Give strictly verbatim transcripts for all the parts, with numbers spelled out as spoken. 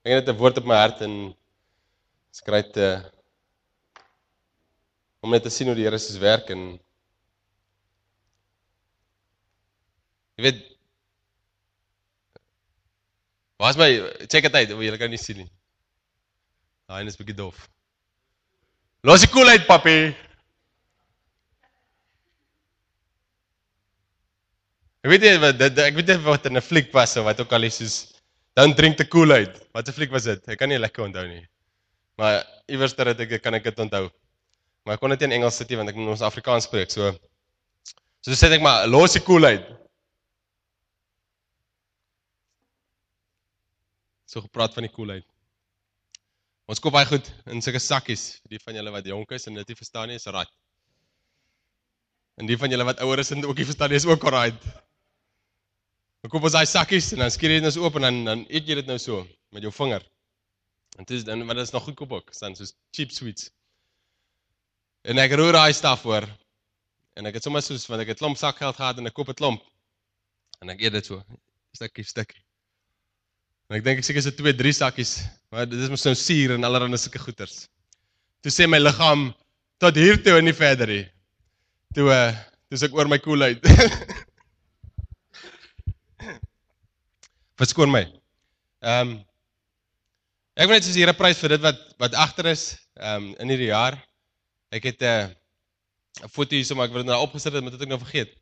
Ek het 'n woord op my hart en skryf te om net te sien hoe die Here se werk en jy weet, waar's my check dit uit, o, julle kan nie sien nie. Daai is bietjie dof. Los die koel uit, papi. Ek weet nie wat dit ek weet nie wat in 'n fliek was of wat ook al is soos don't drink the Kool-Aid. Wat 'n fliek was dit? Ek kan nie lekker onthou nie. Maar iewers dat ek kan ek dit onthou. Maar ek kon dit nie in Engels sit nie want ek moet ons Afrikaans spreek. So so sê ek maar los die Kool-Aid. So gepraat van die Kool-Aid. Ons koop baie goed in sulke sakkies. Die van julle wat jonk is en dit nie verstaan nie, is right. En die van julle wat ouer is en ook nie verstaan nie, is ook right. Dan koop ons daai sakkies en dan skiet jy dit nou so oop en dan dan eet jy dit nou so met jou vinger. En dit is dan want dit is nog goedkoop ook, staan soos cheap sweets. En ek roer daai staf voor. En ek het sommer soos want ek het klomp sakgeld gehad en ek koop 'n klomp. En ek eet dit so, stukkie stukkie. En ek dink ek seker so twee, drie sakkies, maar dit is mos nou suur en allerlei sulke goeters. Toe sê my liggaam tot hier toe en nie verder nie. Toe uh, toe is ek oor my Kool-Aid. Verskoon my. Ehm um, Ek wil net soos die Here prys vir dit wat wat agter is um, in hierdie jaar. Ek het 'n uh, 'n foto hier so maar ek wil dit nou opgesit het, moet ek nou vergeet.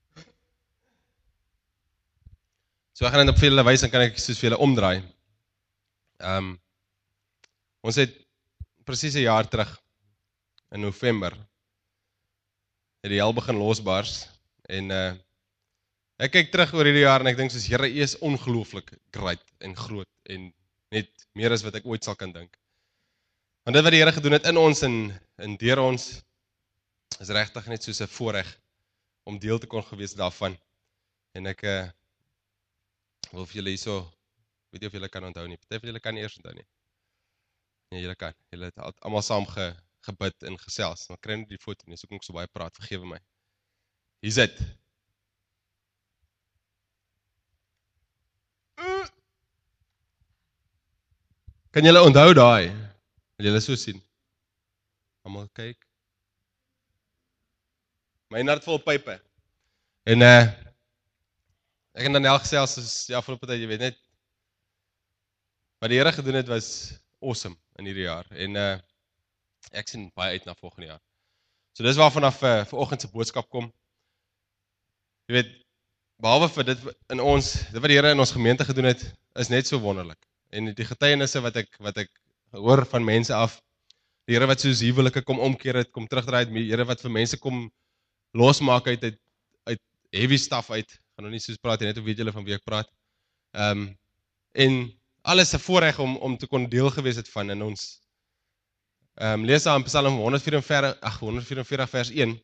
So ek gaan net op vir julle wys en kan ek soos vir julle omdraai. Ehm um, Ons het presies 'n jaar terug in November het die hel begin losbars en uh, ek kyk terug oor hierdie jaar en ek dink soos Here, U is ongelooflik great en groot en net meer as wat ek ooit sal kan dink. Want dit wat die Here gedoen het in ons en in deur ons is regtig net soos 'n voorreg om deel te kon gewees daarvan. En ek uh, wil vir julle hierso, weet nie of julle kan onthou nie. Party van julle kan nie eers onthou nie. Nee, julle kan. Julle het almal saam ge, gebid en gesels. Maar kry net die foto nie, so kom ek so baie praat, vergewe my. Hier's dit. Kan julle onthou daai? Wil julle so sien? Almal kyk. My hart vol pype. En uh ek en Daniel gesels soos ja afgelope tyd, jy weet net wat die Here gedoen het was awesome in hierdie jaar. En uh ek sien baie uit na volgende jaar. So dis waar vanaf uh, vanoggend se boodskap kom. Jy weet, behalwe vir dit in ons, dit wat die Here in ons gemeente gedoen het, is net so wonderlik. En die getuienisse wat ek wat ek hoor van mense af, die Here wat soos huwelike kom omkeer het, kom terugdraai het, die Here wat vir mense kom losmaak uit uit, uit heavy stuff uit. Ek gaan nou nie soos praat net hoe weet julle van wie ek praat. Ehm um, en alles 'n voorreg om om te kon deel gewees het van in ons. Ehm um, lees aan Psalm honderd vyf en veertig, ag honderd vyf en veertig vers een.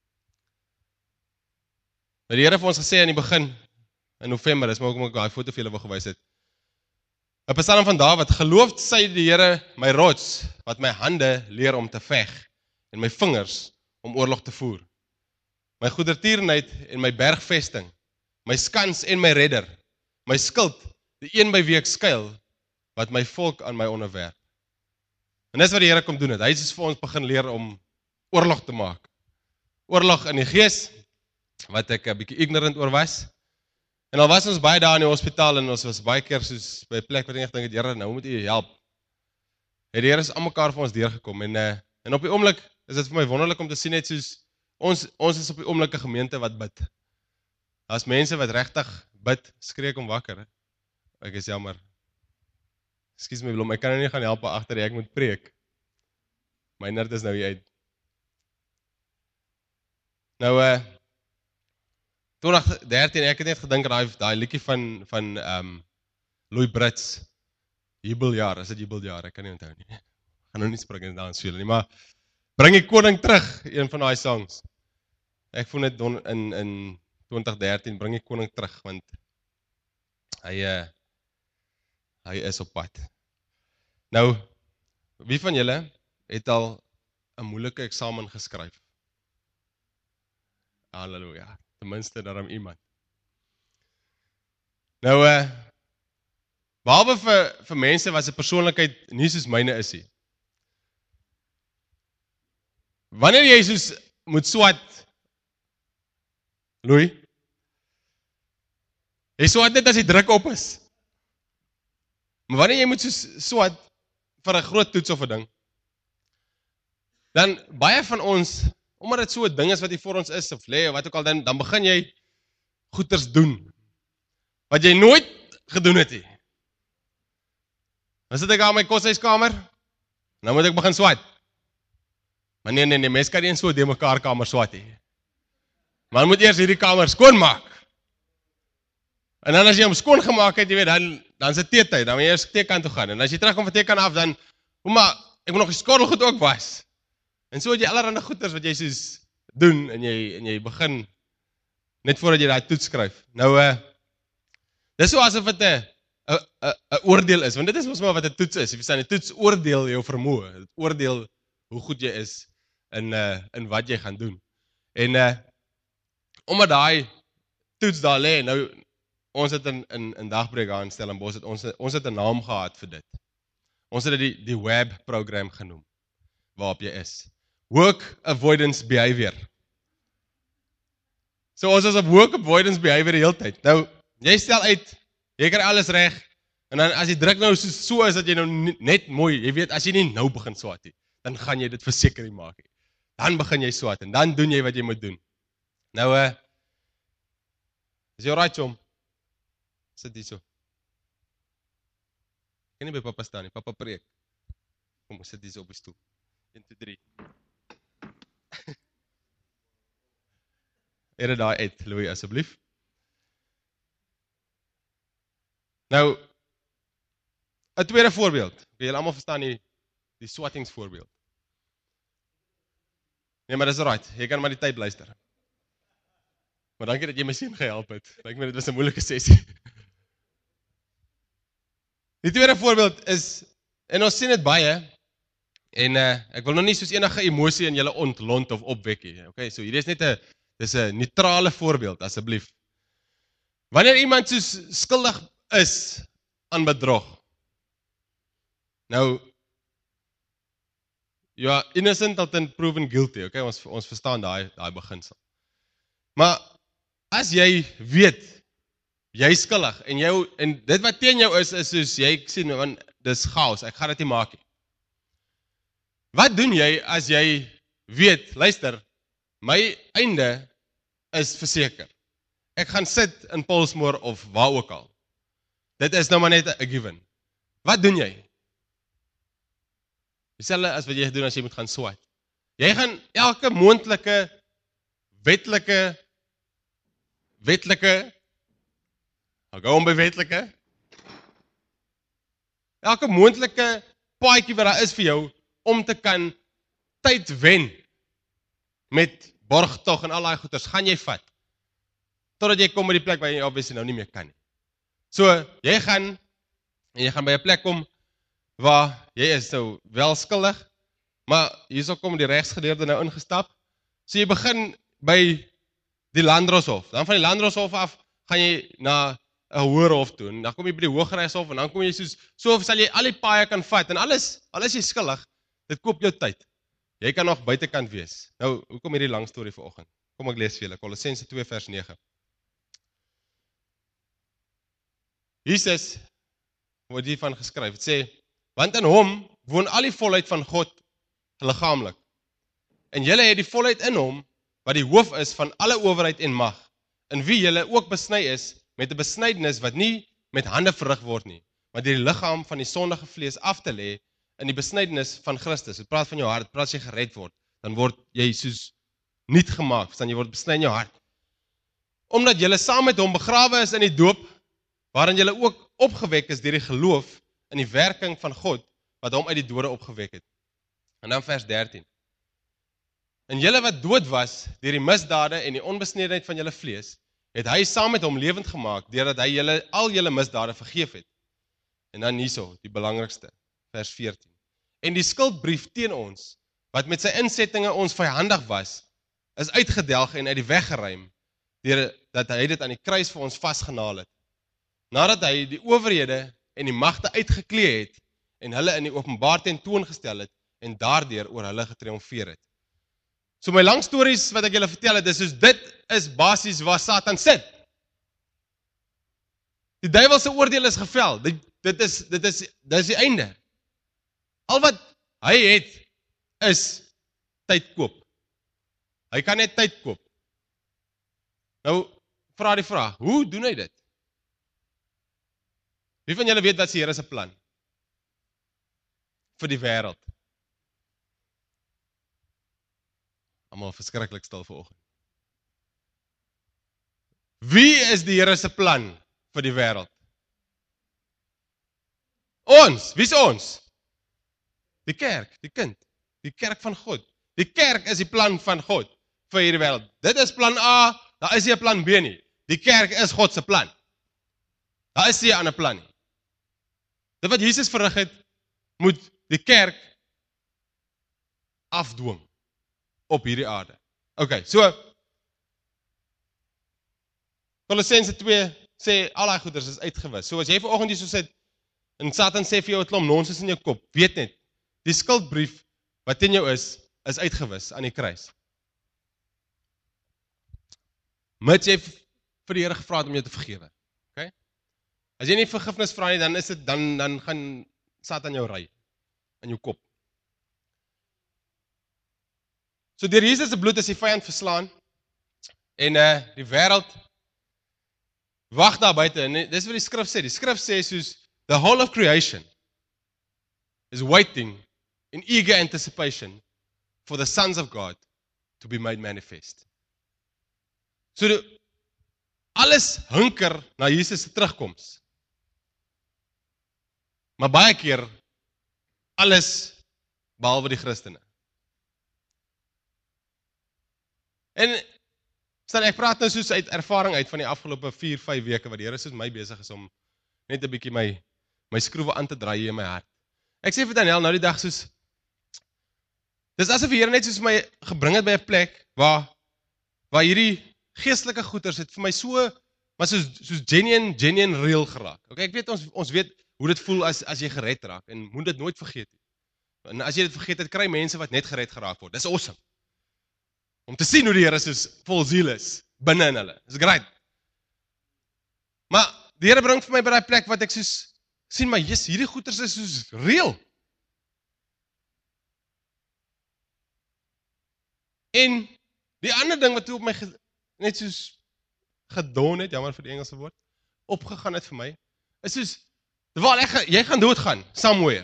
Maar die Here het vir ons gesê aan die begin in November, dis maar hoekom ek daai foto vir julle wou gewys het. 'n Psalm van Dawid, geloofd sy die Here my rots, wat my hande leer om te veg en my vingers om oorlog te voer. My goedertierenheid en my bergvesting, my skans en my redder, my skild, die een by wie ek skuil, wat my volk aan my onderwerp. En dis wat die Here kom doen het. Hy het vir ons begin leer om oorlog te maak. Oorlog in die gees, wat ek 'n bietjie ignorant oor was. En al was ons baie daar in die hospitaal en ons was baie keer soos by 'n plek waar ek dink het, Here, nou moet U help. Het die Here is almekaar vir ons deurgekom en uh, en op die oomblik is dit vir my wonderlik om te sien net soos ons ons is op die oomblik 'n gemeente wat bid. Daar's mense wat regtig bid, skree kom wakker. Ek is jammer. Ekskuus my Blom, ek kan nou nie gaan help agter jy ek moet preek. My nerd is nou hier uit. Nou uh twintig dertien, ek het net gedink aan daai daai liedjie van van ehm um, Louis Brits, Jubeljaar, is dit Jubeljaar, ek kan nie onthou nie. Gaan nou nie spring en dans vir julle nie, maar bring die koning terug, een van daai songs. Ek voel net don, in in twintig dertien bring die koning terug want hy uh, hy is op pad. Nou, wie van julle het al 'n moeilike eksamen geskryf? Halleluja. Ten minste daarom iemand. Nou, uh, Behalwe vir, vir mense wat se persoonlikheid nie soos myne is nie. Wanneer jy soos moet swat, Louis, jy swat net as die druk op is. Maar wanneer jy moet soos swat vir 'n groot toets of 'n ding, dan baie van ons, omdat dit so 'n ding is wat hier voor ons is, of lê, of wat ook al, dan, dan begin jy goeters doen, wat jy nooit gedoen het nie. Dan sit ek aan my koshuiskamer, nou moet ek begin swat. Maar nee, nee, nee, mens kan nie in so 'n de mekaar kamer swat nie. Maar moet eers hierdie kamer skoonmaak. En dan as jy hom skoon gemaak het, jy weet, dan, dan is dit teetyd, dan moet jy eers teekant toe gaan. En as jy terugkom van teekant af, dan, hoe maar, ek moet nog die skottelgoed ook was. En so het jy allerhande goeders wat jy soos doen, en jy, en jy begin, net voordat jy daai toets skryf. Nou, uh, dis so asof het 'n 'n 'n 'n oordeel is, want dit is mos maar wat 'n toets is. Jy verstaan, die toets oordeel jou vermoë, dit oordeel hoe goed jy is in uh, in wat jy gaan doen. En uh, omdat daai toets daar lê, nou ons het in in in Dagbreek aan Stellenbosch het ons ons het 'n naam gehad vir dit. Ons het dit die die web program genoem waarop jy is. Work avoidance behavior. So ons is op work avoidance behavior die hele tyd. Nou jy stel uit, jy kry alles reg, en dan as die druk nou so, so is dat jy nou net mooi, jy weet, as jy nie nou begin swat nie, dan gaan jy dit verseker nie maak nie. Dan begin jy swat en dan doen jy wat jy moet doen. Nou uh, is jy alright, Chom? Sit hier so. Ek kan nie by papa staan nie, papa preek. Kom, sit hier so op die stoel. een, twee, drie. Ere daai uit, Louis, asseblief. Nou, 'n tweede voorbeeld. Julle almal verstaan die die swattingsvoorbeeld. Nee, maar dis alright. Jy kan maar die tyd luister. Maar dankie dat jy my seun gehelp het. Lyk my dit was 'n moeilike sessie. Die tweede voorbeeld is, en ons sien dit baie, en uh, ek wil nog nie soos enige emosie in julle ontlont of opwek nie. Okay, so hierdie is net 'n dis 'n neutrale voorbeeld, asseblief. Wanneer iemand soos skuldig is aan bedrog, nou, you are innocent until proven guilty, okay, ons, ons verstaan daai daai beginsel. Maar as jy weet, jy is skuldig, en, jou, en dit wat teen jou is, is soos jy sien, want dis chaos, ek gaan dit nie maak nie. Wat doen jy as jy weet, luister, my einde is verseker. Ek gaan sit in Pollsmoor of waar ook al. Dit is nou maar net 'n given. Wat doen jy? Dieselfde as wat jy doen as jy moet gaan swat. Jy gaan elke moontlike, wetlike, wetlike, ek hou om by wetlike, elke moontlike paadjie wat daar is vir jou, om te kan tyd wen, met borgtog en al daai goeders, gaan jy vat, totdat jy kom by die plek waar jy obviously nou nie meer kan nie. So, jy gaan, en jy gaan by 'n plek kom, waar jy is nou wel skuldig, maar hierso kom die regsgeleerde nou ingestap, so jy begin by die Landdroshof, dan van die Landdroshof af, gaan jy na 'n hoër hof toe, en dan kom jy by die Hooggeregshof, en dan kom jy soos, so sal jy al die paaie kan vat, en alles, al is jy skuldig, dit koop jou tyd. Jy kan nog buitekant wees. Nou, hoekom hierdie lang storie vanoggend? Kom ek lees vir julle, Kolossense twee vers nege. Jesus word hiervan geskryf, het sê, want in hom woon al die volheid van God liggaamlik. En julle het die volheid in hom, wat die hoof is van alle owerheid en mag, in wie julle ook besny is, met 'n besnydenis wat nie met hande verrig word nie, maar deur die liggaam van die sondige vlees af te lê, in die besnydenis van Christus. Het praat van jou hart, praat as jy gered word, dan word jy soos niet gemaak, verstaan, jy word besny in jou hart. Omdat julle saam met hom begrawe is in die doop, waarin julle ook opgewek is deur die geloof in die werking van God, wat hom uit die dode opgewek het. En dan vers dertien. En julle wat dood was, deur die misdade en die onbesnedenheid van julle vlees, het hy saam met hom lewend gemaak, deurdat hy julle al julle misdade vergeef het. En dan hierso, die belangrikste, vers veertien. En die skuldbrief teen ons, wat met sy insettinge ons vyandig was, is uitgedelg en uit die weg geruim, deurdat hy dit aan die kruis vir ons vasgenaal het. Nadat hy die owerhede en die magte uitgeklee het en hulle in die openbaar tentoongestel het en daardeur oor hulle getriomfeer het. So my lang stories wat ek julle vertel het, is soos dit is basies waar Satan sit. Die duiwel se oordeel is gevel. Dit, dit is dit is dit is die einde. Al wat hy het is tyd koop. Hy kan net tyd koop. Nou vra die vraag, hoe doen hy dit? Wie van julle weet wat is die Here se plan vir die wêreld? Almal verskriklik stil vanoggend. Wie is die Here se plan vir die wêreld? Ons, wie is ons? Die kerk, die kind, die kerk van God. Die kerk is die plan van God vir hierdie wêreld. Dit is plan A, daar is nie 'n plan B nie. Die kerk is God se plan. Daar is nie 'n ander plan nie. Dit wat Jesus verrig het, moet die kerk afdwing op hierdie aarde. OK, so Kolossense twee sê al daai goeders is uitgewis. So as jy vanoggend hier so sit en Satan sê vir jou 'n klomp nonsens in jou kop, weet net, die skuldbrief wat in jou is, is uitgewis aan die kruis. Mits jy vir die Here gevra het om jou te vergewe. OK? As jy nie vergifnis vra nie, dan is dit dan dan gaan Satan jou ry in jou kop. So deur Jesus se bloed is die vyand verslaan en uh die wêreld wag daar buite en dis wat die skrif sê. Die skrif sê soos the whole of creation is waiting in eager anticipation for the sons of God to be made manifest. So die, alles hunker na Jesus se terugkoms. Maar baie keer alles behalwe die Christene. En stel ek praat nou soos uit ervaring uit van die afgelope vier, vyf weke wat die Here soos my besig is om net 'n bietjie my my skroewe aan te draai in my hart. Ek sê vir Daniel nou die dag soos dis asof die Here net soos my gebring het by 'n plek waar waar hierdie geestelike goeters het vir my so maar soos soos genuine genuine real geraak. Okay, ek weet ons ons weet hoe dit voel as as jy gered raak en moet dit nooit vergeet nie. En as jy dit vergeet het, kry mense wat net gered geraak word. Dis awesome. Om te sien hoe die Here soos vol siel is binne in hulle. Dis great. Maar die Here bring vir my by daai plek wat ek soos sien maar Jesus, hierdie goeters is soos real. En die ander ding wat toe op my net soos gedon het, jammer vir die Engelse woord, opgegaan het vir my, is soos, terwyl ek, jy gaan doodgaan, somewhere.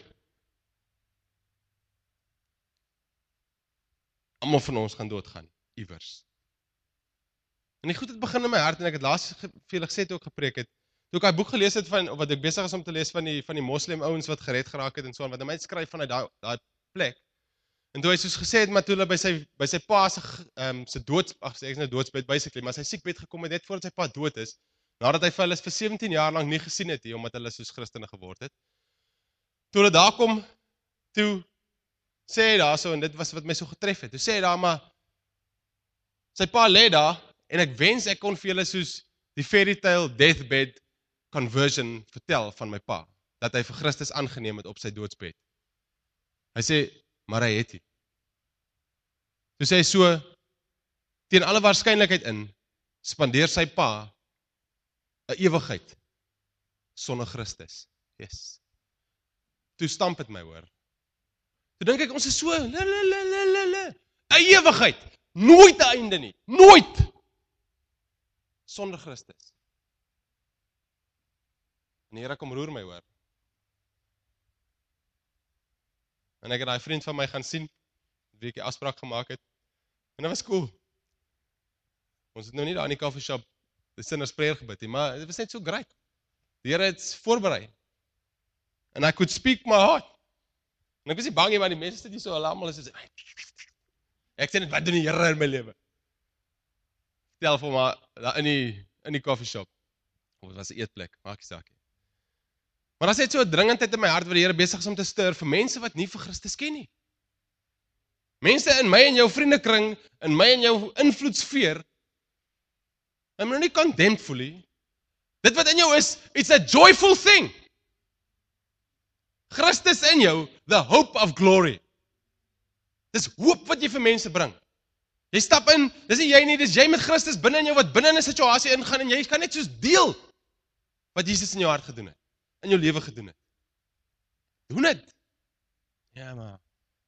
Almal van ons gaan doodgaan, iewers. En die goed het begin in my hart, en ek het laas vir julle gesê toe ek gepreek het, toe ek daai boek gelees het van, of wat ek besig is om te lees van die, van die moslim ouens wat gered geraak het en so aan, wat hy my skryf vanuit daai, daai plek. En toe hy soos gesê het, maar toe hulle by sy, by sy pa se, um, sy dood, ag, ek is nou doodsbed basically, maar sy siekbed gekom het net voordat sy pa dood is, nadat hy vir hulle vir sewentien jaar lank nie gesien het, hier, omdat hulle soos Christene geword het. Toe hulle daar kom, toe sê hy daar so, en dit was wat my so getref het, toe sê hy daar, maar sy pa lê daar, en ek wens ek kon vir julle soos die fairy tale deathbed conversion vertel van my pa, dat hy vir Christus aangeneem het op sy doodsbed. Hy sê, maar hy het nie. Toe sê hy so, teen alle waarskynlikheid in, spandeer sy pa 'n ewigheid sonder Christus. Yes. Toe stamp het my hoor. Toe dink ek, ons is so, le, le, le, le, le, le. 'n ewigheid, nooit 'n einde nie, nooit, sonder Christus. En die Here kom roer my hoor. En ek het daai vriend van my gaan sien, wie ek 'n afspraak gemaak het, en dit was cool. Ons het nou nie daar in die coffee shop die sinner's prayer gebid nie, maar dit was net so great. Die Here het voorberei. And I could speak my heart. En ek was nie bang nie, want die mense sit hier so almal is so, ek sê net, wat doen die Here in my lewe? Vertel vir my, daar in die, in die coffee shop, of het was 'n eetplek, maak nie saak nie. Maar as het so 'n dringendheid in my hart, wat die Here besig is om te stir, vir mense wat nie vir Christus ken nie. Mense in my en jou vriendekring, in my en jou invloedsfeer, I'm nou nie condemned fully. Dit wat in jou is, it's a joyful thing. Christus in jou, the hope of glory. Dis hoop wat jy vir mense bring. Jy stap in, dis nie jy nie, dis jy met Christus binne in jou wat binne in 'n situasie ingaan en jy kan net soos deel wat Jesus in jou hart gedoen het, in jou lewe gedoen het. Doen dit. Ja, maar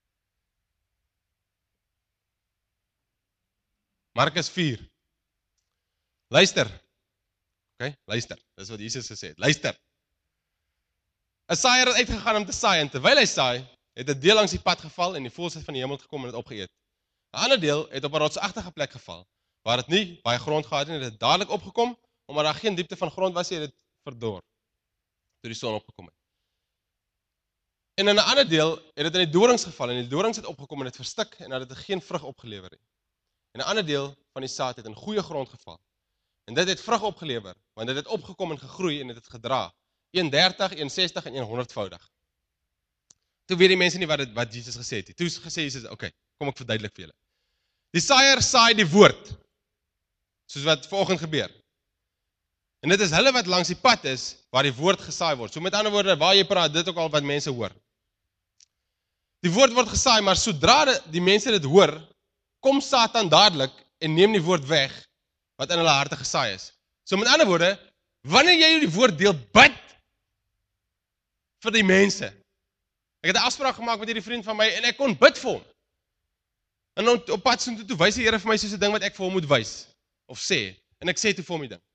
Markus vier. Luister. Okay, luister. Dis wat Jesus gesê het. Luister. 'n Saaier het uitgegaan om te saai en terwyl hy saai, het 'n deel langs die pad geval en die voëls het van die hemel gekom en dit opgeëet. 'n Ander deel het op 'n rotsagtige plek geval, waar dit nie baie grond gehad het en dit het dadelik opgekom, omdat daar geen diepte van grond was nie, het dit verdor toe die son opgekom het. En in 'n ander deel het dit in die dorings geval en die dorings het opgekom en het verstik en het dit geen vrug opgelewer nie. En 'n ander deel van die saad het in goeie grond geval. En dit het vrug opgelewer, want dit het opgekom en gegroei en dit het gedra, honderddertig, honderdses en honderdvoudig. Toe weet die mense nie wat dit wat Jesus gesê het nie. Toe gesê Jesus, oké, okay, kom ek verduidelik vir julle. Die saaier saai die woord, soos wat vanoggend gebeur. En dit is hulle wat langs die pad is, waar die woord gesaai word. So met ander woorde, waar jy praat, dit ook al wat mense hoor. Die woord word gesaai, maar sodra die, die mense dit hoor, kom Satan dadelik en neem die woord weg, wat in hulle harte gesaai is. So met ander woorde, wanneer jy die woord deel, bid vir die mense. Ek het 'n afspraak gemaak met hierdie vriend van my, en ek kon bid vir hom. En op, op pad soontoe toe wys die Here vir my soos 'n ding wat ek vir hom moet wys, of sê, en ek sê toe vir hom die ding.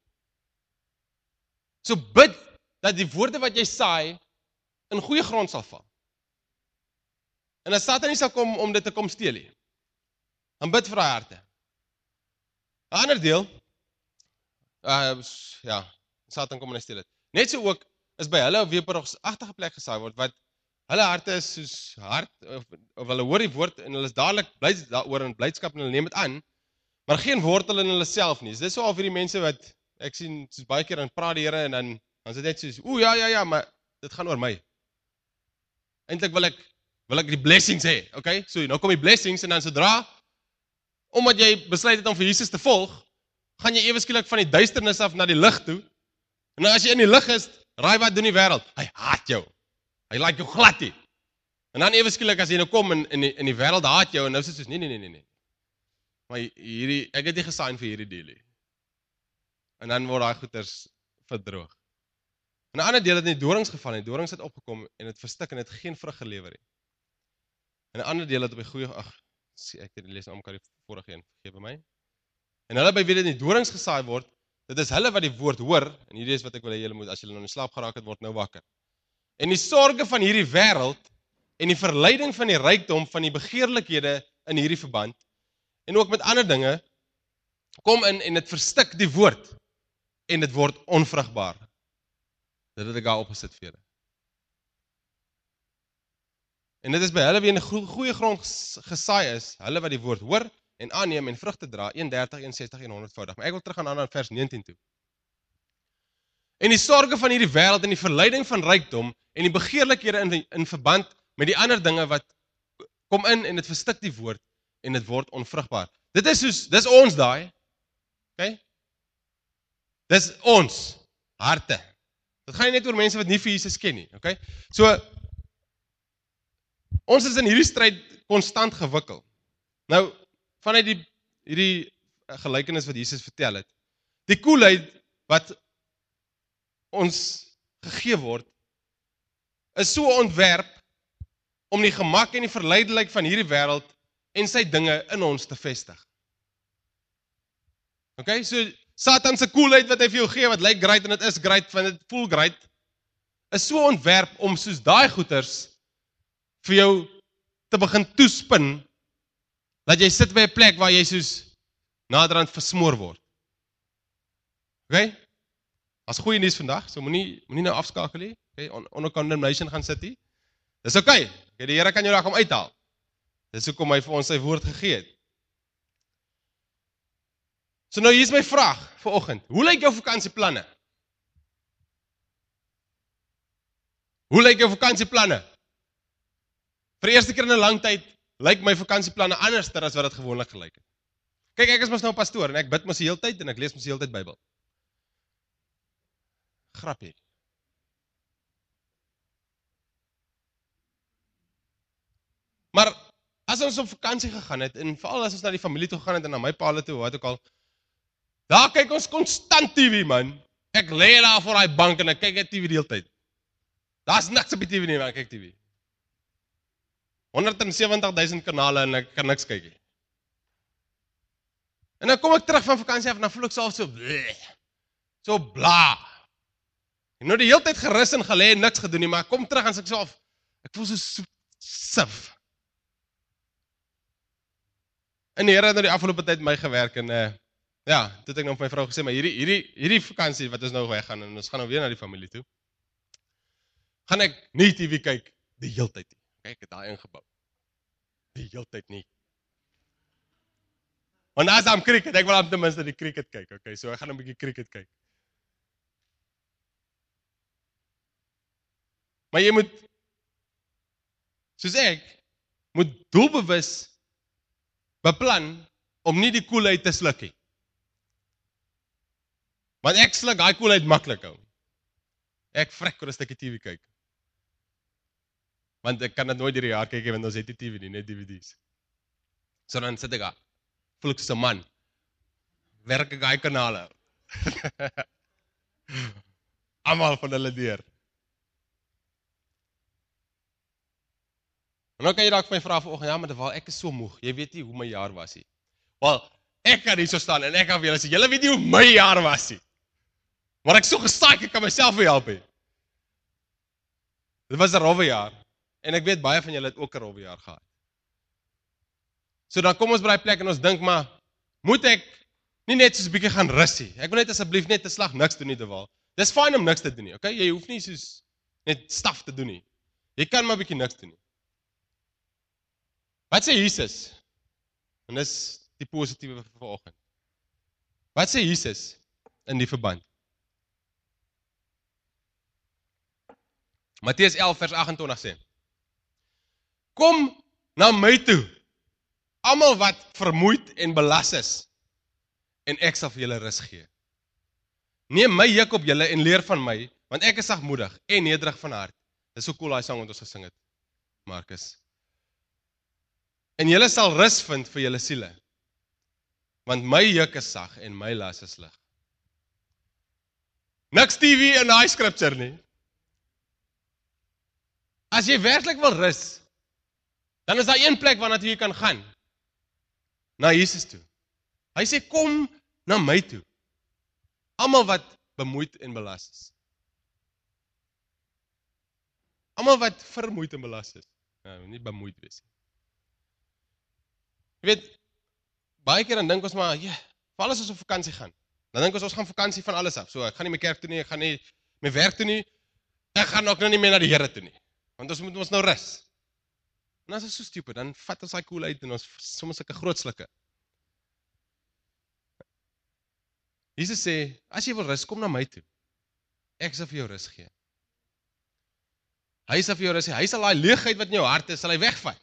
So bid, dat die woorde wat jy saai, in goeie grond sal val. En as Satan nie sal kom om dit te kom steel nie, dan bid vir daai harte. 'n Ander deel, uh, ja, Satan kom en hy steel dit. Net so ook, is by hulle weer op 'n rotsagtige plek gesaai word, wat hulle harte is soos hart, of, of hulle hoor die woord, en hulle is dadelik blyd daaroor in blydskap, en hulle neem dit aan, maar geen wortel in hulle self nie. So, dis so al vir die mense wat, ek sien, soos baie keer, dan praat die Here, en dan, dan is dit net soos, oeh, ja, ja, ja, maar dit gaan oor my. Eintlik wil ek, wil ek die blessings hê, okay? So, nou kom die blessings, en dan sodra, omdat jy besluit het om vir Jesus te volg, gaan jy ewe skielik van die duisternis af na die lig toe, en as jy in die lig is, raai wat doen die wêreld? Hy haat jou. Hy like jou glad nie. En dan ewe skielik as jy nou kom en in die, in die wêreld haat jou, en nou sê soos, nee, nee, nee, nee, nee. Maar hierdie, ek het nie gesign vir hierdie deal nie. En dan word daai goeters verdroog. En 'n ander deel het in die dorings geval, en die dorings het opgekom, en het verstik, en het geen vrug gelewer nie. En 'n ander deel het op die goeie, ag, ek het die lees nou omkar die vorige een, vergewe my. En hulle by wie dit in die dorings gesaai word, dit is hulle wat die woord hoor, en hierdie is wat ek wil hê julle moet, as julle nou in slaap geraak het, word nou wakker. En die sorge van hierdie wêreld, en die verleiding van die rykdom, van die begeerlikhede in hierdie verband, en ook met ander dinge, kom in en dit verstik die woord, en dit word onvrugbaar. Dit het ek daar opgesit vir julle. En dit is by hulle wie in 'n goeie grond gesaai is, hulle wat die woord hoor, en aanneem en vrugte dra, honderddertig, honderdses en honderdvoudig. Maar ek wil terug gaan aan vers negentien toe. En die sorge van hierdie wêreld, en die verleiding van rykdom, en die begeerlikhede in, die, in verband met die ander dinge wat kom in, en dit verstik die woord, en dit word onvrugbaar. Dit is soos, dis ons daai, okay? Dis ons, harte. Dit gaan nie net oor mense wat nie vir Jesus ken nie, okay? So, ons is in hierdie stryd konstant gewikkel. Nou, vanuit die, hierdie gelykenis wat Jesus vertel het, die koelheid wat ons gegee word, is so ontwerp om die gemak en die verleidelik van hierdie wêreld en sy dinge in ons te vestig. Okay, so Satan se koelheid wat hy vir jou gee, wat lyk great en dit is great, want dit voel great, is so ontwerp om soos daai goeters vir jou te begin toespin, dat jy sit by 'n plek waar jy soos naderhand versmoor word. Okay? As goeie nuus vandag, so moenie moenie nou afskakel nie, okay, on, onder condemnation gaan sit nie. Dis okay. Okay, die Here kan jou daar kom uithaal. Dis hoekom hy vir ons sy woord gegee het. So nou hier is my vraag vir oggend. Hoe lyk jou vakansieplanne? Hoe lyk jou vakansieplanne? Vir die eerste keer in 'n lang tyd lyk my vakansieplanne anderster as wat dit gewoonlik gelyk het. Kyk, ek is mos nou 'n pastoor en ek bid mos die hele tyd en ek lees mos die hele tyd Bybel. Grappie. as ons op vakansie gegaan het, en veral as ons na die familie toe gegaan het, en na my pa toe, wat ook al, daar kyk ons konstant T V, man. Ek lê daar voor die bank, en ek kyk net T V die hele tyd. Daar's niks op die T V nie, maar ek kyk T V. honderdsewentig duisend kanale, en ek kan niks kyk nie. En dan kom ek terug van vakansie af, en dan voel ek self so, bleh, so bla. En nou die hele tyd gerus en gelê en niks gedoen nie, maar ek kom terug en sê ek so af, ek voel so soep, sif. En die Here het nou die afgelope tyd my gewerk, en uh, ja, toe het ek nou vir my vrou gesê, maar hierdie, hierdie, hierdie vakansie wat ons nou weggaan, en ons gaan nou weer na die familie toe, gaan ek nie T V kyk die hele tyd nie. Kyk, ek het daai ingebou. Die hele tyd nie. Want as aan cricket, ek wil aan ten minste die cricket kyk, okay, so ek gaan 'n bietjie cricket kyk. Maar jy moet, soos ek, moet doelbewus beplan om nie die koelheid te sluk nie. Want ek sluk daai koelheid maklik hou. Ek vrek oor 'n stukkie T V kyk. Want ek kan dit nooit deur die jaar kyk, want ons het nie T V nie, net D V D's. So dan sit ek daar, voel ek soos 'n man, werk ek daai kanale. Almal van hulle deur. En nou kan jy dalk vir my vra vanoggend, ja, maar terwyl ek is so moeg, jy weet nie hoe my jaar was nie. Wel, ek kan hier so staan en ek kan vir julle sê, julle weet nie hoe my jaar was nie. Maar ek so gesaak, ek kan myself nie help nie. Dit was 'n rowwe jaar. En ek weet baie van julle het ook 'n rowwe jaar gehad. So dan kom ons by die plek en ons dink maar, moet ek nie net soos 'n bietjie gaan rus nie. Ek wil net asseblief net 'n slag niks doen nie terwyl. Dis fyn om niks te doen nie, okay? Jy hoef nie soos net staf te doen nie. Jy kan maar 'n bietjie niks doen nie. Wat sê Jesus? En dis die positiewe vir vanoggend. Wat sê Jesus in die verband? Matteus elf vers agt en twintig sê: Kom na my toe, almal wat vermoeid en belas is, en ek sal vir julle rus gee. Neem my juk op julle en leer van my, want ek is sagmoedig en nederig van hart. Dis so cool daai sang wat ons gesing het, Marcus. En julle sal rus vind vir julle siele, want my juk is sag en my las is lig. Niks T V in daai scripture nie. As jy werklik wil rus, dan is daar een plek waarna jy kan gaan, na Jesus toe. Hy sê, kom na my toe, almal wat bemoeid en belas is. Almal wat vermoeid en belas is. Nou, nie bemoeid wees nie. Jy weet, baie keer dan dink ons maar, ja, vir alles as ons op vakansie gaan. Dan dink ons, ons gaan vakansie van alles af. So, ek gaan nie my kerk toe nie, ek gaan nie my werk toe nie, ek gaan ook nou nie meer na die Here toe nie. Want ons moet ons nou rus. En as is so stupid, dan vat ons daai koel uit en ons soms sulke groot slukke. Jesus sê, as jy wil rus, kom na my toe. Ek sal vir jou rus gee. Hy sal vir jou rus gee. Hy sal daai leegheid wat in jou hart is, sal hy wegvat.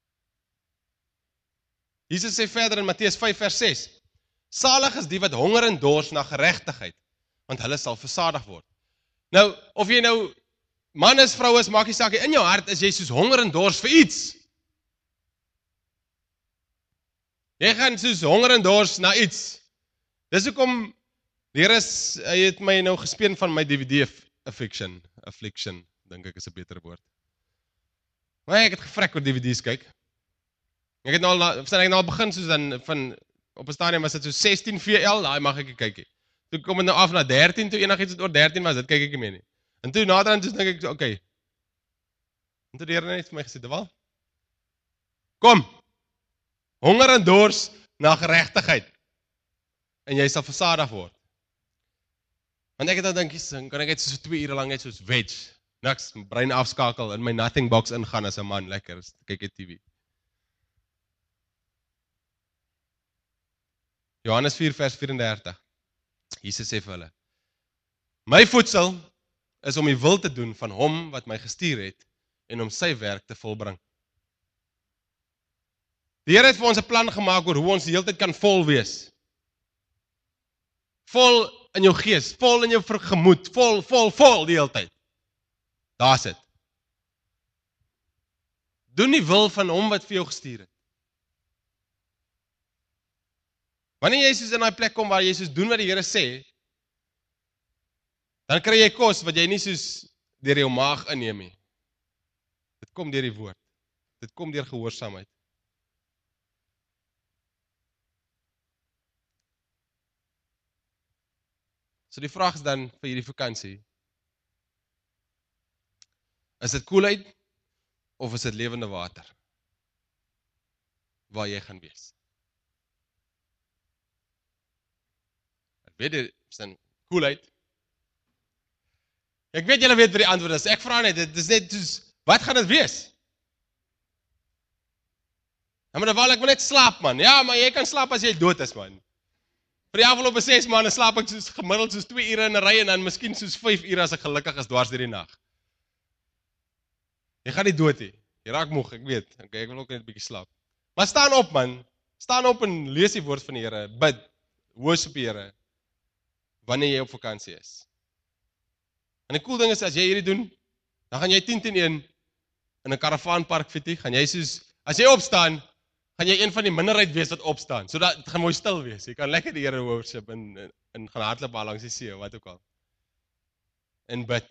Jesus sê verder in Matteus vyf vers ses, salig is die wat honger en dors na geregtigheid, want hulle sal versadig word. Nou, of jy nou man is, vrou is, maak nie saak, in jou hart is jy soos honger en dors vir iets. Jy gaan soos honger en dors na iets. Dis hoekom, die Here is, hy het my nou gespeen van my D V D affliction, affliction, dink ek is 'n beter woord. Maar ek het gevrek oor D V D's kyk. Ek het nou al, ek het nou al begin soos dan, van, op 'n stadium was dit so sestien V L, daai mag ek nie kyk nie. Toe kom dit nou af na dertien, toe enigiets wat oor dertien was, dit kyk ek nie meer nie. En toe naderhand, toe dink ek, oké. Okay. En toe die Here net vir my gesê, wel, kom, honger en dors na geregtigheid, en jy sal versadig word. Want ek het dan dink, kan ek net so twee ure lang net soos veg, niks, my brein afskakel, in my nothing box ingaan as 'n man, lekker, kyk ek T V. Johannes vier vers vyf-en-dertig, Jesus sê vir hulle, my voedsel is om die wil te doen van hom wat my gestuur het, en om sy werk te volbring. Die Here het vir ons 'n plan gemaak oor hoe ons die hele tyd kan vol wees. Vol in jou gees, vol in jou gemoed, vol, vol, vol die hele tyd. Daar's dit. Doen die wil van hom wat vir jou gestuur het. Wanneer jy soos in daai plek kom waar jy soos doen wat die Here sê, dan kry jy kos wat jy nie soos deur jou maag inneem nie. Dit kom deur die woord. Dit kom deur gehoorsaamheid. So die vraag is dan vir hierdie vakansie, is dit koelheid of is dit lewende water waar jy gaan wees? Ek weet dit is dan koelheid. Ek weet julle weet wat die antwoord is. Ek vra net, dit is net soos, wat gaan dit wees? Ja, maar dan wil ek wil net slaap, man. Ja, maar jy kan slaap as jy dood is, man. Vir die afgelope ses maande slaap ek soos gemiddeld soos twee ure in 'n ry en dan miskien soos vyf ure as ek gelukkig is dwars deur die nag. Jy gaan nie dood nie. Jy raak moeg, ek weet. Okay, ek wil ook net 'n bietjie slaap. Maar staan op, man. Staan op en lees die woord van die Here, bid, worship die Here wanneer jy op vakansie is. En die cool ding is as jy hierdie doen, dan gaan jy tien teen een in 'n karavaanpark fietsie, gaan jy soos as jy opstaan, gaan jy een van die minderheid wees wat opstaan. So dat dit gaan mooi stil wees. Jy kan lekker die Here worship en en, en gaan hardloop daar langs die see, wat ook al. En bid.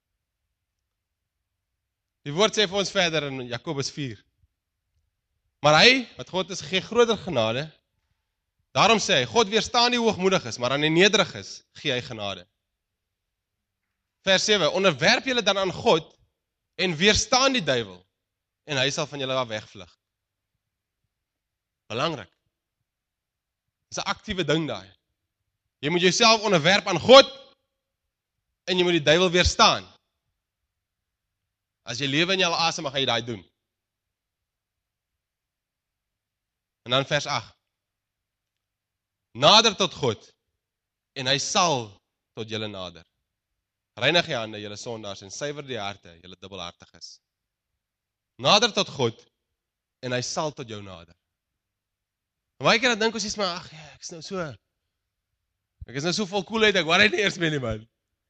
Die woord sê vir ons verder in Jakobus vier. Maar hy, wat God is, gee groter genade. Daarom sê hy, God weerstaan die hoogmoediges, maar aan die nederiges gee hy genade. Vers sewe, onderwerp julle dan aan God en weerstaan die duiwel en hy sal van julle af wegvlug. Belangrik. Dis 'n aktiewe ding daai. Jy moet jouself onderwerp aan God en jy moet die duiwel weerstaan. As jy lewe in jou asem, gaan jy daai doen. En dan vers agt. Nader tot God en hy sal tot julle nader. Reinig die hande, julle sondaars, en suiwer die harte, julle dubbelhartiges. Nader tot God en hy sal tot jou nader. En baie keer dan dink ons iets maar, ag ja, ek is nou so. Ek is nou so vol koelheid, ek worry nie eers meer nie, man.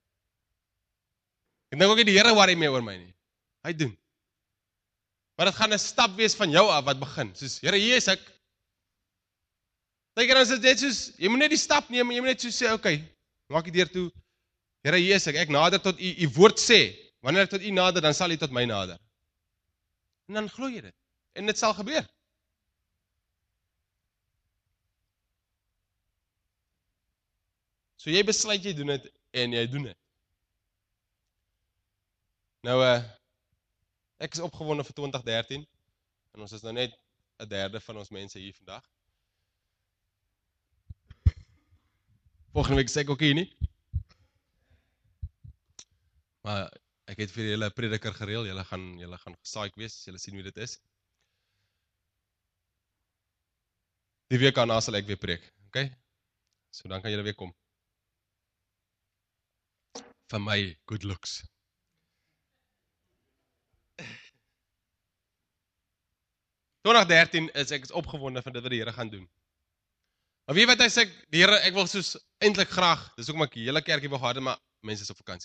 Ek dink ook nie die Here worry meer oor my nie. Hy doen. Maar dit gaan 'n stap wees van jou af wat begin. Soos, Here, hier is ek. Dink jy dan is dit net soos, jy moet net die stap neem, jy moet net so sê, okay, maak die deur toe. Here, hier is ek, ek nader tot u, u woord sê, wanneer ek tot u nader, dan sal u tot my nader. En dan glo jy dit. En dit sal gebeur. So jy besluit jy doen dit, en jy doen dit. Nou, uh, ek is opgewonde vir twintig dertien, en ons is nou net 'n derde van ons mense hier vandag. Volgende week sê ek ook hier nie. Maar ek het vir julle 'n prediker gereël, julle gaan julle gaan gesaai wees, julle sien wie dit is. Die week daarna sal ek weer preek, okay? So dan kan julle weer kom. Van my good looks. twintig dertien is ek is opgewonde van dit wat die Here gaan doen. Maar weet wat hy sê, die Here, ek wil soos eintlik graag, dis hoekom ek die hele kerkie wil gehad het, maar mense is op vakansie.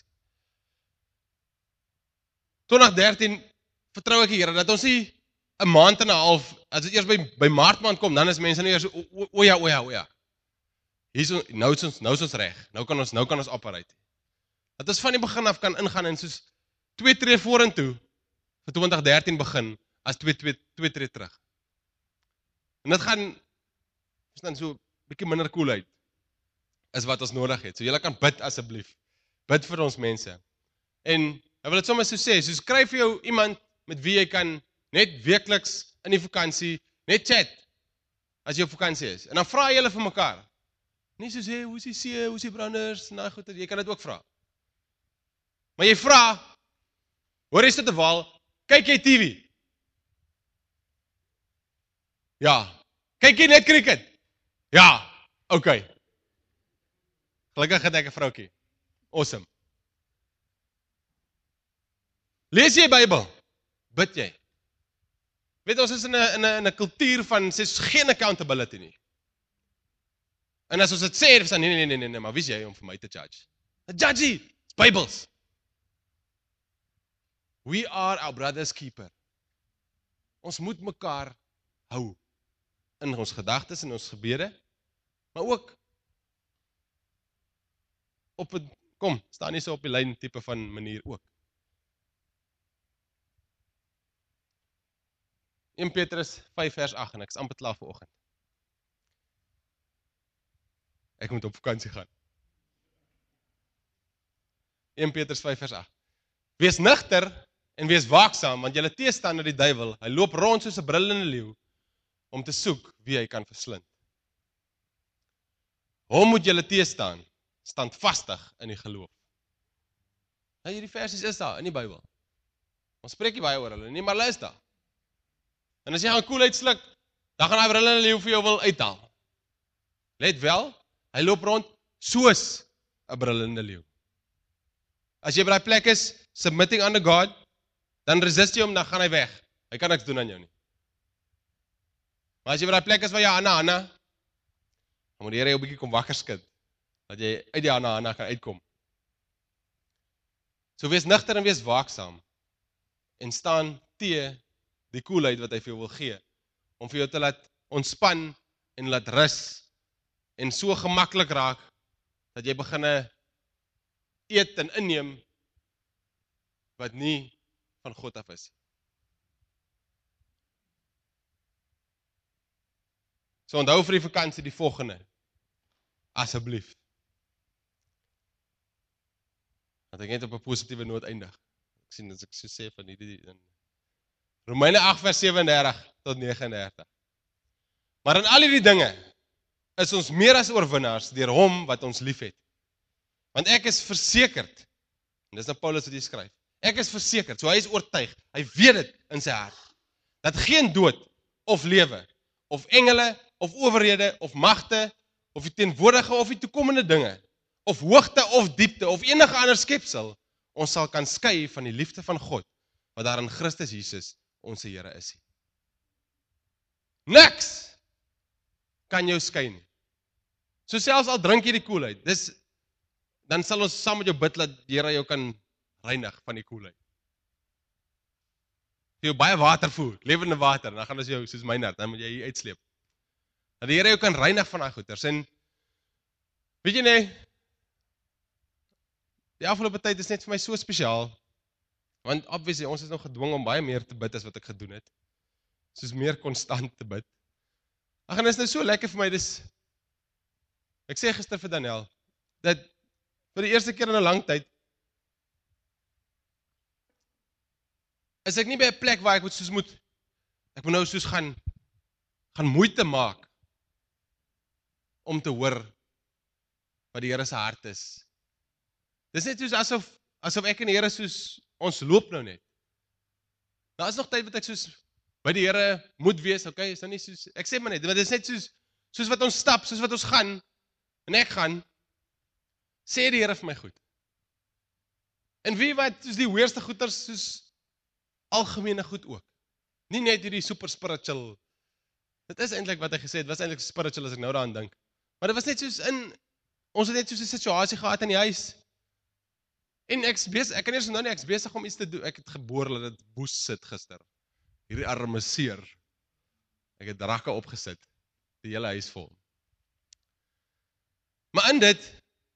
twintig dertien vertrou ek die Here dat ons nie 'n maand en 'n half, as dit eers by by Maart maand kom, dan is mense nie eers o, o, o ja, o ja, o ja. Hier's nou is ons nou is ons reg. Nou kan ons nou kan ons operate. Dat ons van die begin af kan ingaan en soos twee tree vorentoe vir twintig dertien begin as twee twee twee tree terug. En dit gaan is dan so 'n bietjie minder koelheid is wat ons nodig het. So julle kan bid asseblief. Bid vir ons mense. En ek wil dit sommer so sê, soos skryf vir jou iemand met wie jy kan net weekliks in die vakansie net chat as jy op vakansie is. En dan vra julle vir mekaar. Nie soos hé, hoe is die see, hoe is die branders, nou goed, jy kan dit ook vra. Maar jy vra, hoor jy sit te wal, kyk jy T V? Ja. Kyk jy net cricket? Ja. Okay. Gelukkig het ek 'n vroukie. Awesome. Lees jy Bybel? Bid jy? Weet ons is in 'n in 'n in 'n kultuur van sê geen accountability nie. En as ons dit sê, dan nee nee nee nee nee, maar wie is jy om vir my te judge? 'n Judgy, it's Bybels. We are our brother's keeper. Ons moet mekaar hou in ons gedagtes en ons gebede. maar ook op 'n kom, staan nie so op die lyn tipe van manier ook. Eerste Petrus vyf vers agt en ek is amper klaar vir oggend. Ek moet op vakansie gaan. Eerste Petrus vyf vers agt. Wees nugter en wees waaksaam, want julle teestander die duiwel, hy loop rond soos 'n brullende leeu om te soek wie hy kan verslind. Hom moet julle teestaan, standvastig in die geloof. Nou hierdie versies is daar in die Bybel. Ons spreek nie baie oor hulle nie, maar hulle is daar. En as jy gaan koel uitsluk, dan gaan hy brullende leeu vir jou wil uithaal. Let wel, hy loop rond soos 'n brullende leeu. As jy by daai plek is, submitting under God, dan resist jy hom, dan gaan hy weg. Hy kan niks doen aan jou nie. Maar as jy by daai plek is waar jy Anna, Anna, dan moet die Here jou 'n bietjie kom wakker skud, dat jy uit die Anna, Anna kan uitkom. So wees nugter en wees waaksaam, en staan teë die koelheid wat hy vir jou wil gee, om vir jou te laat ontspan, en laat rus, en so gemaklik raak, dat jy begin eet en inneem, wat nie van God af is. So onthou vir die vakansie die volgende, asseblief. Dat ek net op 'n positiewe noot eindig. Ek sien as ek so sê van hierdie in Romeine agt vers ses en dertig tot nege en dertig. Maar in al hierdie dinge is ons meer as oorwinnaars deur hom wat ons liefhet. Want ek is versekerd, en dis nou Paulus wat hier skryf, ek is versekerd, so hy is oortuig, hy weet dit in sy hart, dat geen dood, of lewe, of engele, of owerhede, of magte, of die teenwoordige, of die toekomende dinge, of hoogte, of diepte, of enige ander skepsel, ons sal kan skei van die liefde van God, wat daar in Christus Jesus, ons Here is. Niks kan jou skei nie. So selfs al drink jy die koelheid, dis dan sal ons saam met jou bid dat die Here jou kan reinig van die koelheid. Jy baie water voer, lewende water, dan gaan ons jou soos my hart, dan moet jy hier uitsleep. Dat die Here jou kan reinig van daai goeters. En weet jy nee, die afgelope tyd is net vir my so spesiaal, want obviously ons is nou gedwing om baie meer te bid as wat ek gedoen het. Soos meer konstant te bid. Ag, en dit is nou so lekker vir my, dis ek sê gister vir Daniel, dat vir die eerste keer in 'n lang tyd, is ek nie by 'n plek waar ek moet soos moet, ek moet nou soos gaan, gaan moeite maak, om te hoor, wat die Here se hart is. Dis net soos asof, asof ek en die Here soos, ons loop nou net. Daar is nog tyd wat ek soos, by die Here moet wees, okay, is nou nie soos, ek sê maar net, maar dit is net soos, soos wat ons stap, soos wat ons gaan, en ek gaan, sê die Here vir my goed. En wie wat, soos die weerste goeders, soos algemene goed ook. Nie net hierdie super spiritual, dit is eintlik wat hy gesê het, was eintlik spiritual as ek nou daaraan dink. Maar dit was net soos in, ons het net soos 'n situasie gehad in die huis. En ek is besig, ek kan eers nou nie, ek is besig om iets te doen, ek het geboor dat dit boes sit gister. Hierdie arme seer. Ek het drakke opgesit, die hele huis vol. Maar in dit,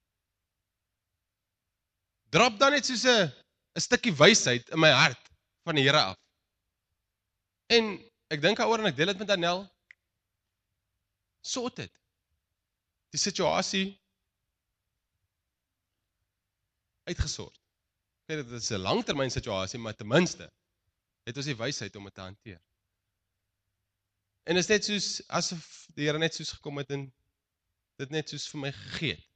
drop dan net soos 'n 'n stukkie wysheid in my hart van die Here af. En ek dink daaroor en ek deel dit met Daniel. Sort dit. Die situasie uitgesort. Ek weet dit is 'n langtermyn situasie, maar ten minste het ons die wysheid om dit te hanteer. En is net soos asof die Here net soos gekom het en dit net soos vir my gegee het.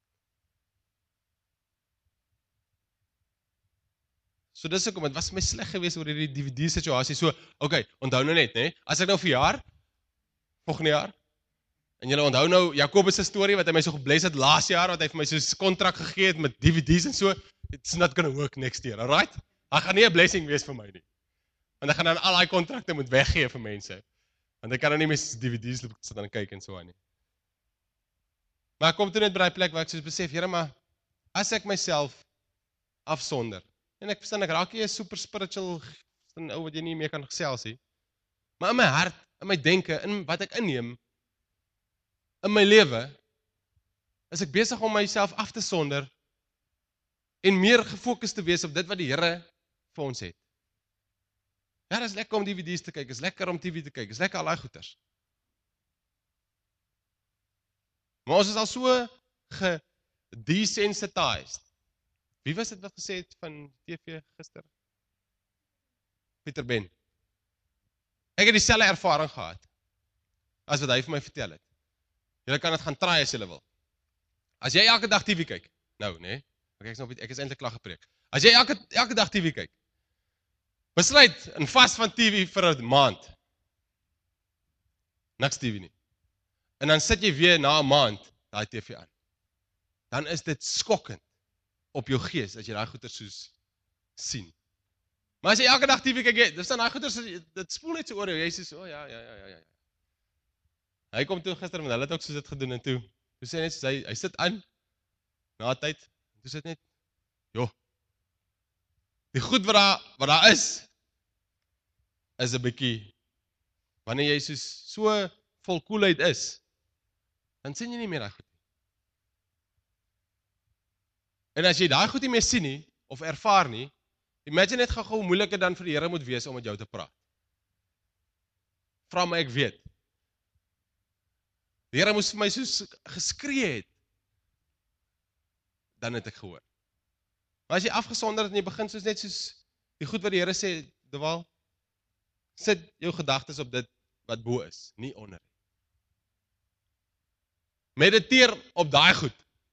So dis hoekom, dit was my sleg geweest oor hierdie D V D situasie. So, okay, onthou nou net, né? As ek nou verjaar, volgende jaar, en julle onthou nou Jakobus se storie wat hy my so gebless het laas jaar, wat hy vir my so 'n kontrak gegee het met D V Ds en so, it's not gonna work next year, alright? Hy gaan nie 'n blessing wees vir my nie. Want ek gaan dan al daai kontrakte moet weggee vir mense. Want ek kan nou nie meer D V Ds loop sit en kyk en so aan nie. Maar ek kom toe net by daai plek waar ek soos besef, Here, maar as ek myself afsonder, en ek verstaan, ek raak nie 'n super spiritual, 'n ou wat jy nie meer kan gesels nie, maar in my hart, in my denke, in wat ek inneem, in my lewe, is ek besig om myself af te sonder en meer gefokus te wees op dit wat die Here vir ons het. Ja, dit is lekker om D V D's te kyk, is lekker om T V te kyk, is lekker al daai goeters. Maar ons is al so gedesensitized. Wie was dit wat gesê het van T V gister? Pieter Ben. Ek het dieselfde ervaring gehad as wat hy vir my vertel het. Julle kan dit gaan try as julle wil. As jy elke dag T V kyk, nou, nee, ek is, nog, ek is eintlik klaar gepreek. As jy elke, elke dag T V kyk, besluit en vas van T V vir 'n maand. Niks T V nie. En dan sit jy weer na 'n maand daai T V aan. Dan is dit skokkend op jou gees as jy daai goeie soos sien. Maar as jy elke dag T V kyk, dis dan daai goeie dit spoel net so oor jou. Jy sê so, oh, ja, ja, ja, ja, ja. Hy kom toe gister met hulle het ook soos dit gedoen en toe. Toe sê net soos hy hy sit aan na tyd. Toe sit net jo. Die goed wat daar wat daar is is 'n bietjie wanneer jy soos so vol koelheid is, dan sien jy nie meer daai goed. En as jy daai goed nie meer sien nie of ervaar nie, imagine net gou hoe moeilik dit dan vir die Here moet wees om met jou te praat. Vra my ek weet. Die Here moes vir my soos geskree het, dan het ek gehoor. Maar as jy afgesonder het en jy begin soos net soos die goed wat die Here sê, Dewal, sit jou gedagtes op dit wat bo is, nie onder. Mediteer op daai goed.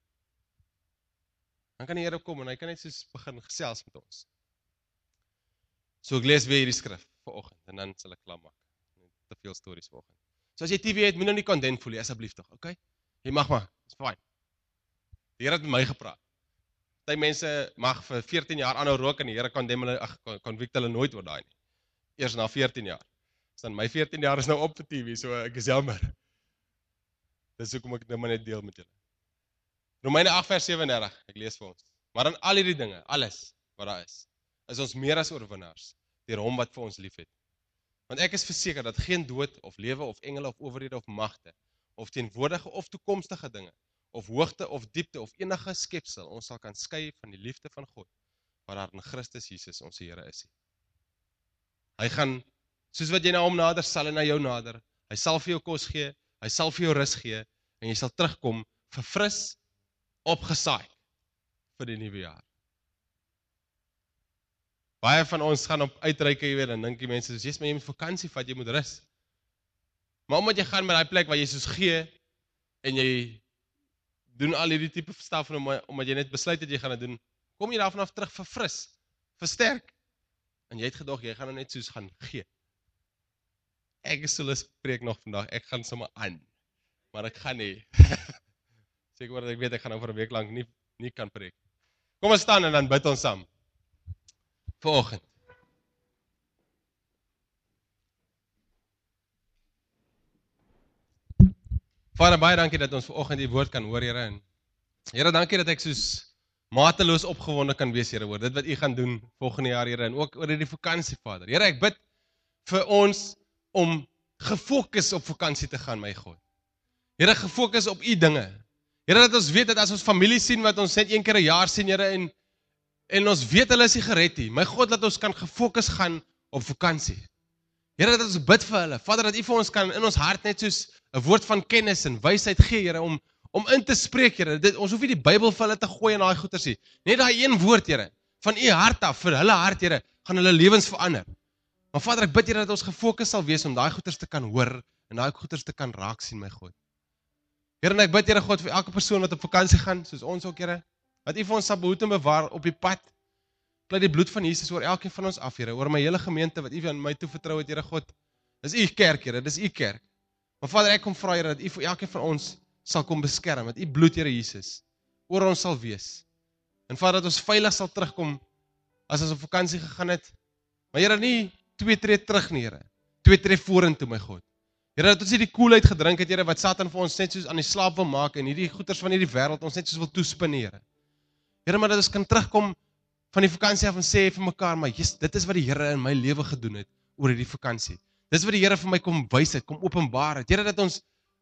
Dan kan die Here kom en hy kan net soos begin gesels met ons. So ek lees weer hierdie skrif vanoggend en dan sal ek klaar maak. Te veel stories vanoggend. So as jy T V het, moet nou nie condemn voel nie, asseblief tog, okay? Jy mag maar, it's fine. Die Here het met my gepraat. Party mense mag vir veertien jaar aanhou rook en die Here condemn hulle, ag, convict hulle nooit oor daai nie. Eers na veertien jaar. So my veertien jaar is nou op vir T V, so ek is jammer. Dis hoekom ek dit nou maar net deel met julle. Romeine agt vers sewe en dertig, ek lees vir ons. Maar aan al hierdie dinge, alles wat daar is, is ons meer as oorwinnaars deur hom wat vir ons liefhet. Want ek is verseker dat geen dood of lewe of engele of owerhede of magte of teenwoordige of toekomstige dinge of hoogte of diepte of enige skepsel ons sal kan skei van die liefde van God wat daar in Christus Jesus ons Here is. Hy gaan, soos wat jy na hom nader, sal hy na jou nader. Hy sal vir jou kos gee, hy sal vir jou rus gee en jy sal terugkom verfris, opgesaai vir die nuwe jaar. Baie van ons gaan op uitreike, jy weet, en dink die mense, soos, jy's maar jy moet vakansie vat, jy moet rus. Maar omdat jy gaan by daai plek waar jy soos gee, en jy doen al hierdie tipe staf, en omdat jy net besluit dat jy gaan dit doen, kom jy daarvan af terug verfris, versterk, en jy het gedog, jy gaan nou net soos gaan gee. Ek is so lus preek nog vandag, ek gaan sommer aan, maar ek gaan nie. Seker dat ek weet, ek gaan nou vir 'n week lank nie, nie kan preek. Kom ons staan en dan bid ons saam. Vanoggend. Vader, baie dankie dat ons vanoggend die woord kan hoor, Here. En Here, dankie dat ek soos mateloos opgewonde kan wees, Here, oor dit wat U gaan doen volgende jaar, Here, en ook oor hierdie vakansie, Vader. Here, ek bid vir ons om gefokus op vakansie te gaan, my God. Here, gefokus op U dinge. Here, dat ons weet dat as ons familie sien wat ons net een keer 'n jaar sien, Here, en En ons weet hulle is nie gered nie. My God, dat ons kan gefokus gaan op vakansie. Here, dat ons bid vir hulle. Vader, dat U vir ons kan in ons hart net soos 'n woord van kennis en wysheid gee, Here, om om in te spreek, Here. Dit, ons hoef nie die Bybel vir hulle te gooi in daai goeters nie. Net daai een woord, Here, van U hart af vir hulle hart, Here, gaan hulle lewens verander. Maar Vader, ek bid, Here, dat ons gefokus sal wees om daai goeters te kan hoor en daai goeters te kan raak sien, my God. Here, en ek bid, Here God, vir elke persoon wat op vakansie gaan, soos ons ook, Here, dat U vir ons sal behoed en bewaar op die pad. Pleit die bloed van Jesus oor elkeen van ons af, Here, oor my hele gemeente wat U aan my toe vertrou het, Here God. Dis U kerk, Here, dis U kerk. Maar Vader, ek kom vra, Here, dat U vir elkeen van ons sal kom beskerm, dat U bloed, Here Jesus, oor ons sal wees. En Vader, dat ons veilig sal terugkom as ons op vakansie gegaan het. Maar Here, nie twee tree terug nie, Here. Twee tree vorentoe, my God. Here, dat ons nie die koelheid gedrink het, Here, wat Satan vir ons net soos aan die slaap wil maak en hierdie goeters van hierdie wêreld ons net soos wil toespin, Here. Here, maar dat ons kan terugkom van die vakansie af en sê vir mekaar, maar yes, dit is wat die Here in my lewe gedoen het oor hierdie vakansie. Dis wat die Here vir my kom wys het, kom openbaar het. Here, dat ons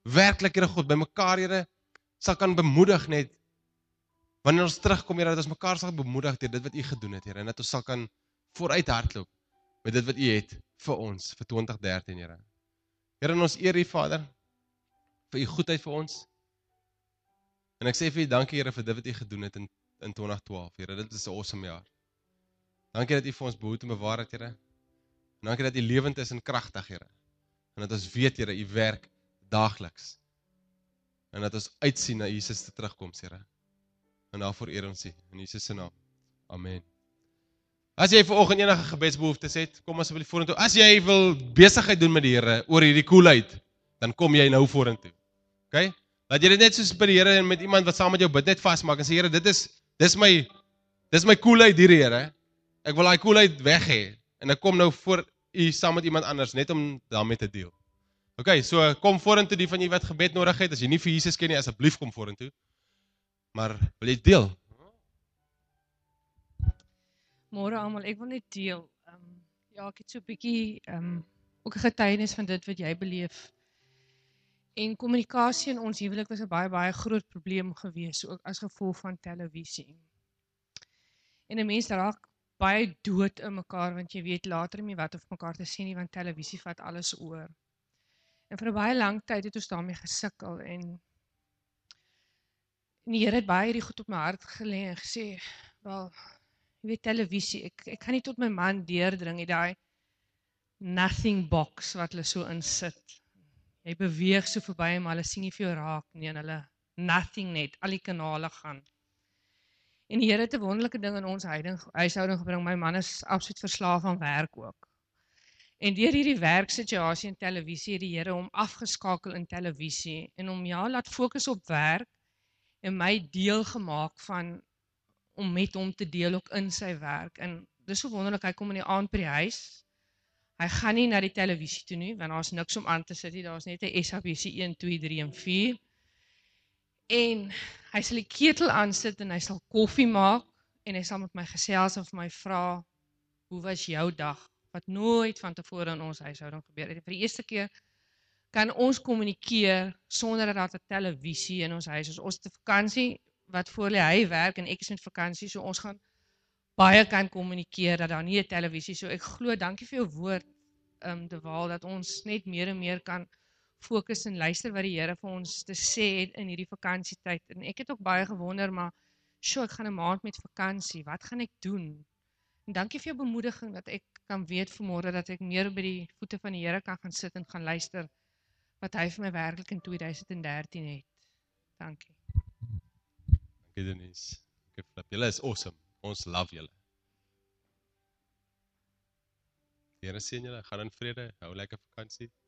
werklik, Here God, by mekaar, Here, sal kan bemoedig net, wanneer ons terugkom, Here, dat ons mekaar sal bemoedig deur dit wat U gedoen het, Here, en dat ons sal kan vooruit hardloop met dit wat U het vir ons, vir twintig dertien, Here. Here, en ons eer U, Vader, vir U goedheid vir ons. En ek sê vir U dankie, Here, vir dit wat U gedoen het in, in twintig twaalf, Here, dit is 'n awesome jaar. Dankie dat U vir ons behoed en bewaar het, Here. En dankie dat U lewend is en kragtig, Here. En dat ons weet, Here, U werk daagliks. En dat ons uitsien na Jesus te terugkoms, Here. En daarvoor eer ons U, in Jesus se naam. Amen. As jy vanoggend enige gebedsbehoeftes het, kom asseblief vorentoe. As jy wil besigheid doen met die Here oor hierdie koelheid, dan kom jy nou vorentoe. OK? Laat jy dit net soos by die Here en met iemand wat saam met jou bid net vasmaak en sê, Here, dit is dis my dis my koelheid hierdie, Here. Ek wil daai koelheid weg hê en ek kom nou voor U saam met iemand anders net om daarmee te deel. OK, so kom vorentoe die van julle wat gebed nodig het. As jy nie vir Jesus ken nie, asseblief kom vorentoe. Maar wil jy deel? Môre almal, ek wil net deel. Um, ja, ek het so 'n bietjie um, ook 'n getuienis van dit wat jy beleef. En kommunikasie in ons huwelik was 'n baie baie groot probleem gewees, ook as gevolg van televisie. En 'n mens raak baie dood in mekaar, want jy weet later nie wat of mekaar te sê nie, want televisie vat alles oor. En vir 'n baie lang tyd het ons daarmee gesukkel en en die Here het baie hierdie goed op my hart gelê en gesê, wel, jy weet televisie, ek ek kan nie tot my man deurdring nie, daai nothing box wat hulle so insit. Jy beweeg so verby maar hulle sien nie vir jou raak nie en hulle nothing net, al die kanale gaan. En die Here het 'n wonderlike ding in ons huishouding gebring. My man is absoluut verslaaf aan werk ook. En deur hierdie werksituasie in televisie het die Here hom afgeskakel in televisie en hom ja laat fokus op werk en my deel gemaak van om met hom te deel ook in sy werk. En dis so wonderlik, hy kom in die aand by die huis. Hy gaan nie na die televisie toe nie, want daar's niks om aan te sit nie. Daar's net 'n S A B C een, twee, drie en vier. En hy sal die ketel aansit en hy sal koffie maak en hy sal met my gesels of my vra, hoe was jou dag? Wat nooit van tevore in ons huishouding gebeur het. Vir die eerste keer kan ons kommunikeer sonder dat daar 'n televisie in ons huis is. Ons het 'n vakansie wat voor lê, hy werk en ek is met vakansie, so ons gaan baie kan kommunikeer dat daar nie 'n televisie, so ek glo, dankie vir jou woord, um, De Waal, dat ons net meer en meer kan fokus en luister wat die Here vir ons te sê het in hierdie vakansietyd. En ek het ook baie gewonder, maar sjoe, ek gaan 'n maand met vakansie, wat gaan ek doen? En dankie vir jou bemoediging dat ek kan weet vanmôre dat ek meer by die voete van die Here kan gaan sit en gaan luister wat hy vir my werklik in twintig dertien het. Dankie. Dankie Denise. Dankie Flip. Julle is awesome. Ons love julle. Die Here seën julle. Gaan in vrede. Hou lekker vakansie.